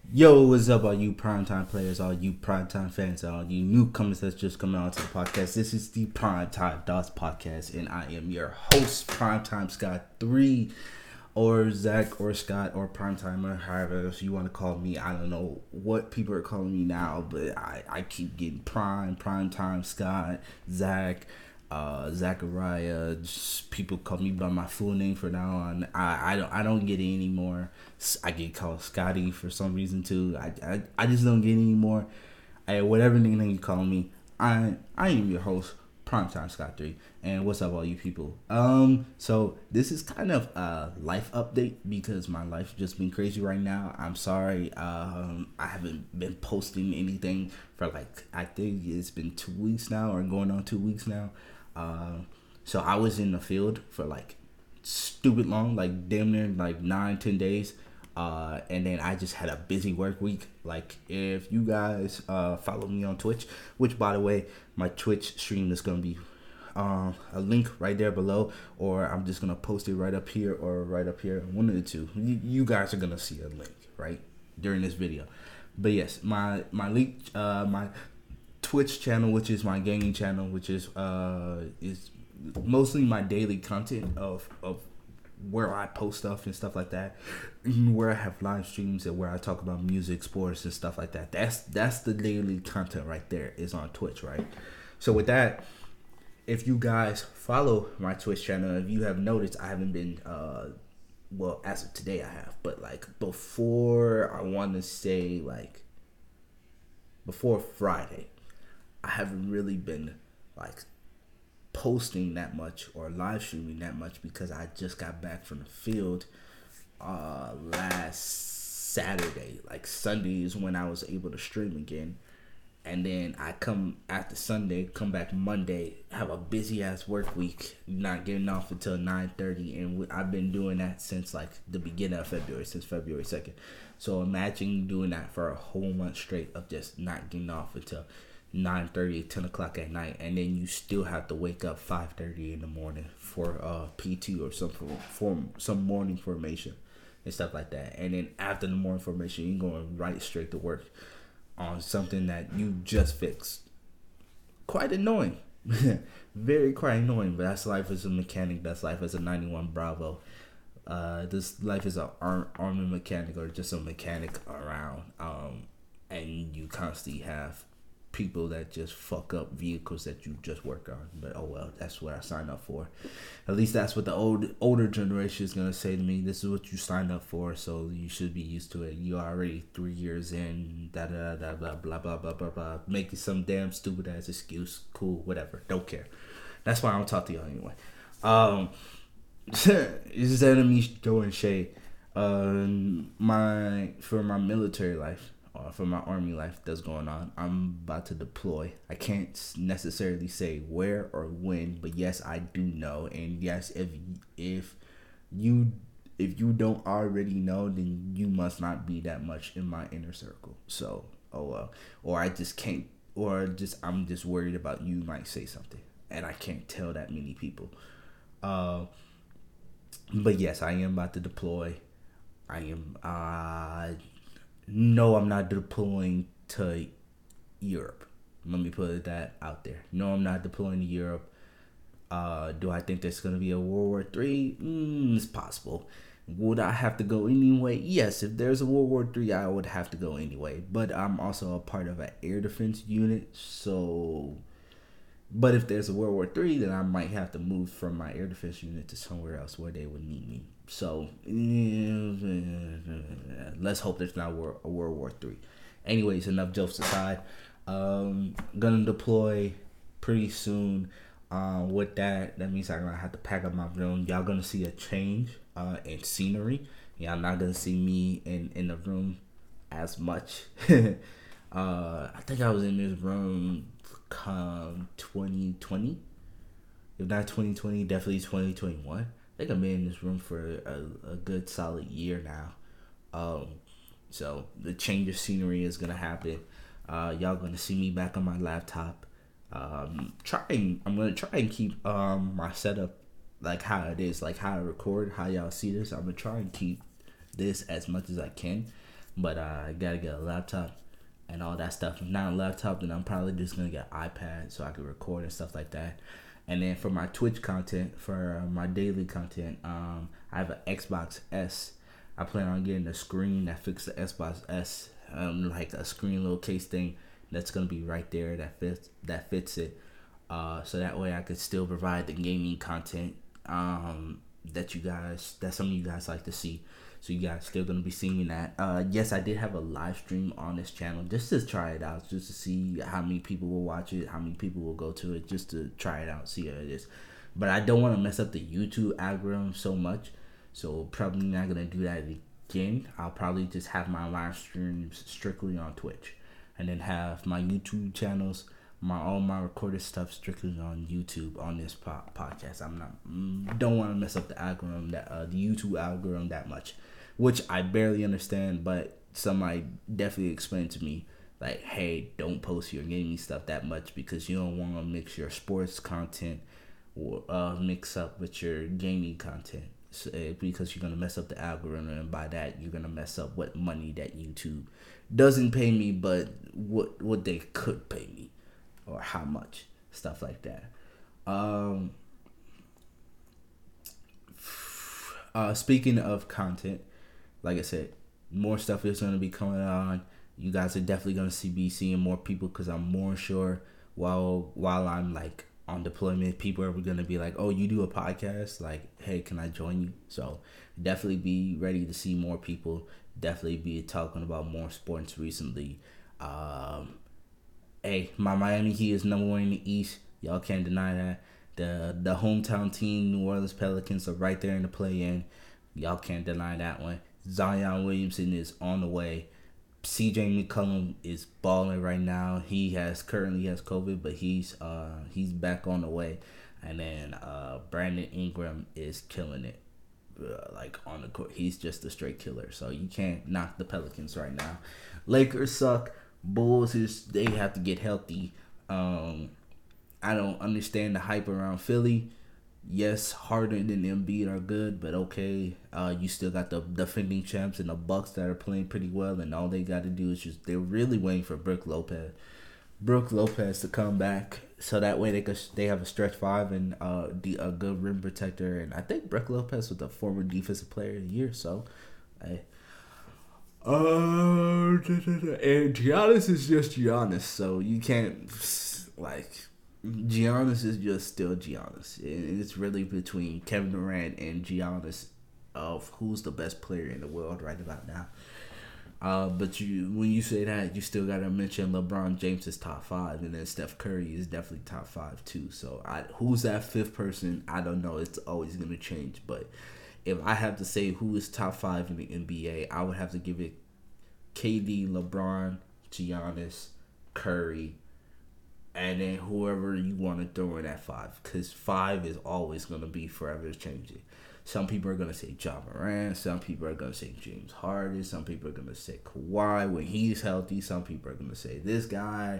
Yo, what's up, all you primetime players, all you primetime fans, all you newcomers that's just coming on to the podcast. This is the Primetime Dots Podcast, and I am your host, Primetime Scott 3, or Zach, or Scott, or Primetimer, however else you want to call me. I don't know what people are calling me now, but I keep getting Primetime Scott, Zach, Zachariah. Just people call me by my full name for now on. I don't get it anymore. I get called Scotty for some reason too. I just don't get it anymore. Whatever nickname you call me, I am your host, Primetime Scott 3. And what's up, all you people? So this is kind of a life update because my life just been crazy right now. I'm sorry. I haven't been posting anything for like, I think it's been 2 weeks now, or going on 2 weeks now. So I was in the field for like stupid long, like damn near like 9-10 days. And then I just had a busy work week. Like, if you guys follow me on Twitch, which by the way, my Twitch stream is gonna be a link right there below, or I'm just gonna post it right up here or right up here, one of the two. You guys are gonna see a link right during this video. But yes, my link, my Twitch channel, which is my gaming channel, which is mostly my daily content of where I post stuff and stuff like that, where I have live streams and where I talk about music, sports, and stuff like that. That's the daily content right there, is on Twitch, right? So with that, if you guys follow my Twitch channel, if you have noticed, I haven't been well, as of today I have, but like before, I want to say like before Friday, I haven't really been like posting that much or live streaming that much because I just got back from the field last Saturday. Like Sunday is when I was able to stream again. And then I come after Sunday, come back Monday, have a busy ass work week, not getting off until 9:30, and I've been doing that since like the beginning of February, since February 2nd. So imagine doing that for a whole month straight of just not getting off until 9:30, 10 o'clock at night, and then you still have to wake up 5:30 in the morning for PT or some morning formation and stuff like that. And then after the morning formation, you're going right straight to work on something that you just fixed. Quite annoying. Very quite annoying, but that's life as a mechanic. That's life as a 91 Bravo. This life is an army mechanic, or just a mechanic around. And you constantly have people that just fuck up vehicles that you just work on. But oh well, that's what I signed up for. At least that's what the older generation is gonna say to me. This is what you signed up for, so you should be used to it. You are already 3 years in. Da da da blah blah blah blah blah blah. Making some damn stupid ass excuse. Cool, whatever. Don't care. That's why I don't talk to y'all anyway. It's enemies throwing shade. For my military life, for my army life that's going on, I'm about to deploy. I can't necessarily say where or when, but yes, I do know. And yes, if you if you don't already know, then you must not be that much in my inner circle. So, oh well. Or I just can't, or just I'm just worried about you might say something, and I can't tell that many people. Uh, but yes, I am about to deploy. I am. No, I'm not deploying to Europe. Let me put that out there. No, I'm not deploying to Europe. Do I think there's gonna be a World War III? It's possible. Would I have to go anyway? Yes, if there's a World War III, I would have to go anyway. But I'm also a part of an air defense unit, so. But if there's a World War III, then I might have to move from my air defense unit to somewhere else where they would need me. So let's hope there's not a World War III. Anyways, enough jokes aside. Gonna deploy pretty soon. With that means I'm gonna have to pack up my room. Y'all gonna see a change in scenery. Y'all not gonna see me in the room as much. I think I was in this room come 2020. If not 2020, definitely 2021. I think I've been in this room for a good solid year now. Um, so the change of scenery is gonna happen. Y'all gonna see me back on my laptop. I'm gonna try and keep my setup like how it is, like how I record, how y'all see this. I'm gonna try and keep this as much as I can. But I gotta get a laptop and all that stuff. If not a laptop, then I'm probably just gonna get an iPad so I can record and stuff like that. And then for my Twitch content, for my daily content, I have an Xbox S. I plan on getting a screen that fits the Xbox S, like a screen little case thing that's gonna be right there that fits it. So that way I could still provide the gaming content that some of you guys like to see. So you guys still gonna be seeing that. Yes, I did have a live stream on this channel just to try it out, just to see how many people will watch it, how many people will go to it, just to try it out, see how it is. But I don't want to mess up the YouTube algorithm so much, so probably not gonna do that again. I'll probably just have my live streams strictly on Twitch, and then have my YouTube channels, all my recorded stuff strictly on YouTube on this podcast. Don't want to mess up the algorithm, the YouTube algorithm that much, which I barely understand. But somebody definitely explained to me, like, hey, don't post your gaming stuff that much because you don't want to mix your sports content or mix up with your gaming content. Because you're gonna mess up the algorithm, and by that you're gonna mess up what money that YouTube doesn't pay me, but what they could pay me, or how much, stuff like that. Speaking of content, like I said, more stuff is gonna be coming on. You guys are definitely gonna be seeing more people, because I'm more sure while I'm like on deployment, people are gonna be like, oh, you do a podcast, like, hey, can I join you? So definitely be ready to see more people, definitely be talking about more sports recently. Hey, my Miami Heat is number one in the East, y'all can't deny that. The hometown team, New Orleans Pelicans, are right there in the play-in, y'all can't deny that one. Zion Williamson is on the way. CJ McCollum is balling right now. He currently has COVID, but he's back on the way. And then Brandon Ingram is killing it, like on the court. He's just a straight killer. So you can't knock the Pelicans right now. Lakers suck. Bulls they have to get healthy. I don't understand the hype around Philly. Yes, Harden and Embiid are good, but okay, you still got the defending champs and the Bucks that are playing pretty well, and all they got to do is they're really waiting for Brook Lopez to come back, so that way they have a stretch five and a good rim protector, and I think Brook Lopez was the former defensive player of the year, so hey. And Giannis is just Giannis, so you can't like. Giannis is just still Giannis. It's really between Kevin Durant and Giannis of who's the best player in the world right about now. But when you say that, you still got to mention LeBron James is top 5, and then Steph Curry is definitely top 5 too. So who's that fifth person? I don't know. It's always going to change. But if I have to say who is top 5 in the NBA, I would have to give it KD, LeBron, Giannis, Curry, and then whoever you want to throw in at 5. Because 5 is always going to be forever changing. Some people are going to say Ja Morant. Some people are going to say James Harden. Some people are going to say Kawhi when he's healthy. Some people are going to say this guy.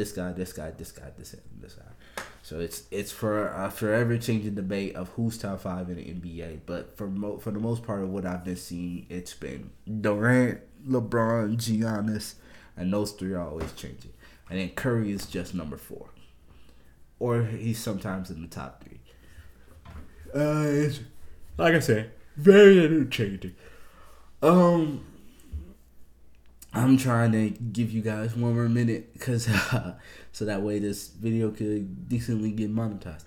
So it's for a forever changing debate of who's top 5 in the NBA. But for the most part of what I've been seeing, it's been Durant, LeBron, Giannis, and those 3 are always changing. And then Curry is just number 4. Or he's sometimes in the top 3. It's, like I said, very interchanging. I'm trying to give you guys one more minute, because so that way this video could decently get monetized,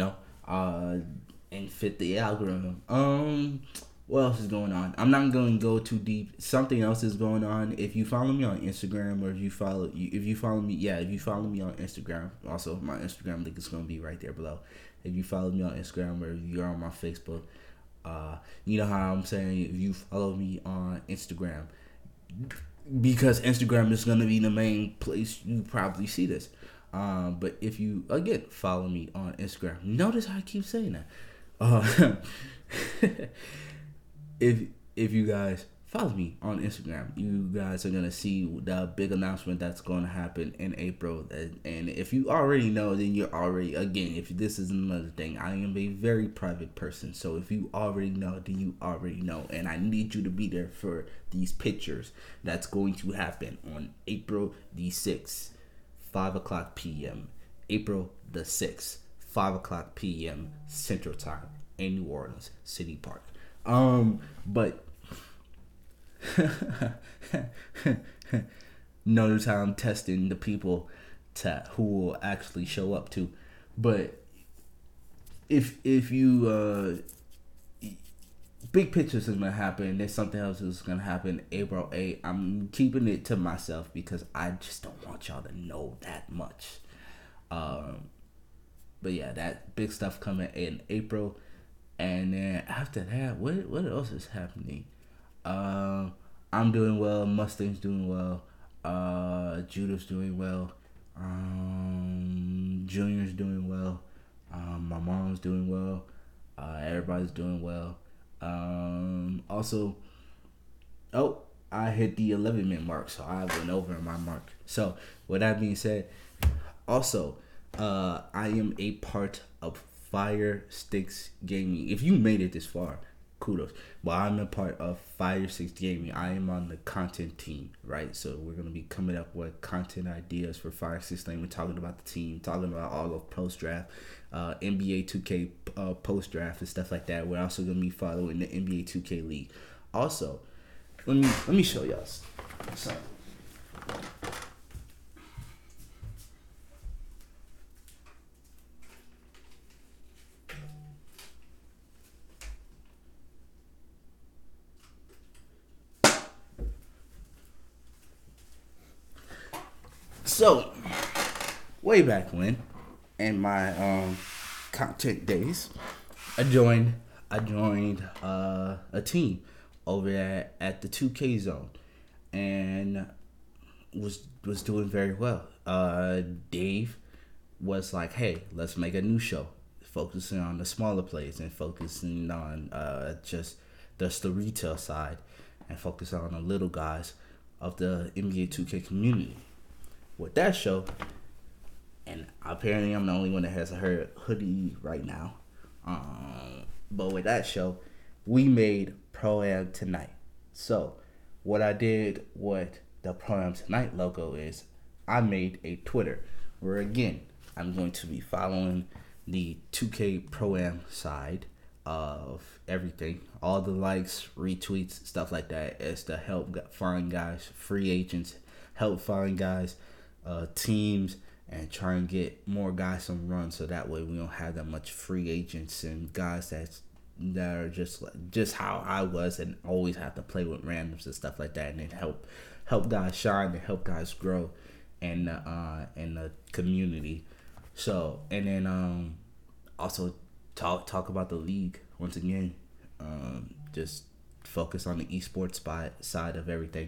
and fit the algorithm. What else is going on? I'm not going to go too deep. Something else is going on. If you follow me on Instagram, or if you follow me on Instagram, also my Instagram link is going to be right there below. If you follow me on Instagram, or if you're on my Facebook, you know how I'm saying, if you follow me on Instagram, because Instagram is going to be the main place you probably see this. But if you, again, follow me on Instagram, notice how I keep saying that. If you guys follow me on Instagram. You guys are gonna see the big announcement that's going to happen in April. And if you already know, then you're already, again, if this is another thing, I am a very private person. So if you already know, then you already know. And I need you to be there for these pictures that's going to happen on April the 6th, 5 o'clock p.m. April the 6th, 5 o'clock p.m. Central Time in New Orleans City Park. But notice how I'm testing the people who will actually show up to. But if you big pictures is gonna happen, there's something else that's gonna happen April 8th. I'm keeping it to myself because I just don't want y'all to know that much. But yeah, that big stuff coming in April. And then after that, what else is happening? I'm doing well. Mustang's doing well. Judah's doing well. Junior's doing well. My mom's doing well. Everybody's doing well. Also, I hit the 11-minute mark, so I went over my mark. So with that being said, also, I am a part of Fire Sticks Gaming. If you made it this far, kudos. But I'm a part of Fire Sticks Gaming. I am on the content team, right? So we're gonna be coming up with content ideas for Fire Sticks Gaming. We're talking about the team, talking about all of post draft, NBA 2K post draft and stuff like that. We're also gonna be following the NBA 2K League. Also, let me show y'all something. So, way back when, in my content days, I joined a team over at the 2K zone, and was doing very well. Dave was like, "Hey, let's make a new show, focusing on the smaller plays and focusing on just the retail side, and focus on the little guys of the NBA 2K community." With that show, and apparently I'm the only one that has a hoodie right now. But with that show, we made Pro Am Tonight. So what I did with the Pro Am Tonight logo is I made a Twitter where, again, I'm going to be following the 2K Pro Am side of everything. All the likes, retweets, stuff like that is to help find guys, free agents, help find guys, teams, and try and get more guys some runs, so that way we don't have that much free agents and guys that are just how I was and always have to play with randoms and stuff like that, and then help guys shine and help guys grow in the community. So, and then also talk about the league once again. Just focus on the esports side of everything.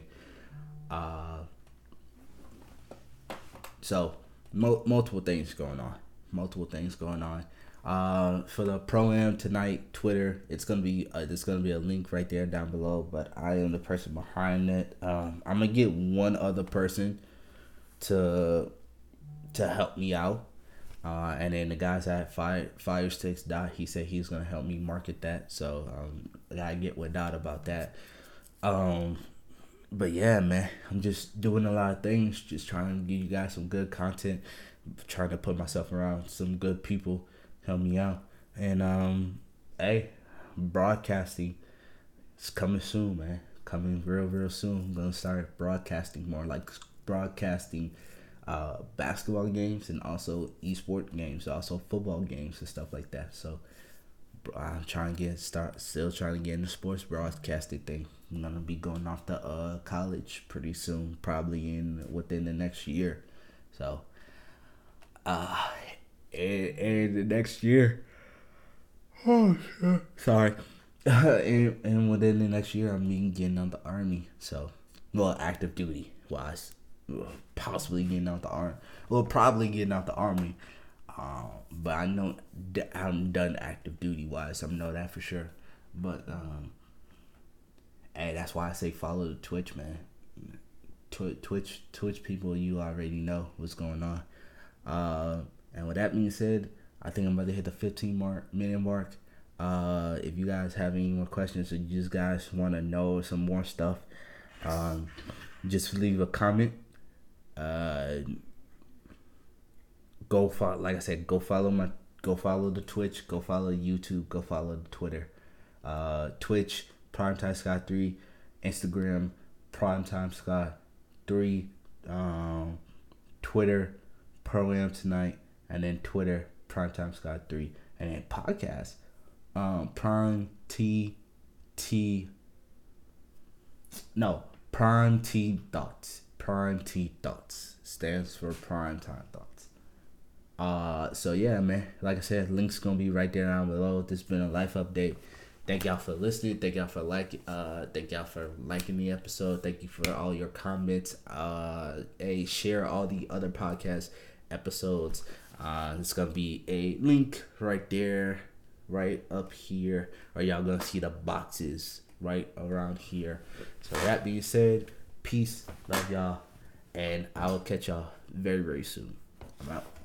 So multiple things going on. For the Pro Am Tonight Twitter, it's gonna be there's gonna be a link right there down below. But I am the person behind it. I'm gonna get one other person to help me out, and then the guys at Firesticks Dot, he said he's gonna help me market that. So I gotta get with Dot about that. But yeah, man, I'm just doing a lot of things, just trying to give you guys some good content, trying to put myself around some good people, help me out. And hey, broadcasting is coming soon, man. Coming real soon. I'm gonna start broadcasting more, like broadcasting basketball games and also esport games, also football games and stuff like that. So I'm still trying to get in the sports broadcasting thing. I'm gonna be going off to college pretty soon, probably within the next year. So and the next year, sorry, and within the next year, I'm getting out the army. So, well, active duty wise, possibly getting out the army. Well, probably getting out the army. But I know I'm done active duty wise. I know that for sure. But Hey, that's why I say follow the Twitch, man. Twitch people, you already know what's going on. And with that being said, I think I'm about to hit the 15-minute mark. If you guys have any more questions or you just guys want to know some more stuff, just leave a comment. Go follow, like I said, go follow the Twitch, go follow YouTube, go follow the Twitter. Twitch, Primetime Scott 3, Instagram, Primetime Scott 3, Twitter, Pro-Am Tonight, and then Twitter, Primetime Scott 3, and then podcast, Prime T Thoughts. Prime T Thoughts stands for Primetime Thoughts. So yeah, man, like I said, link's gonna be right there down below. This has been a life update. Thank y'all for listening. Thank y'all for liking the episode. Thank you for all your comments. Share all the other podcast episodes. It's gonna be a link right there, right up here, or y'all gonna see the boxes right around here. So that being said, peace, love y'all, and I will catch y'all very, very soon. I'm out.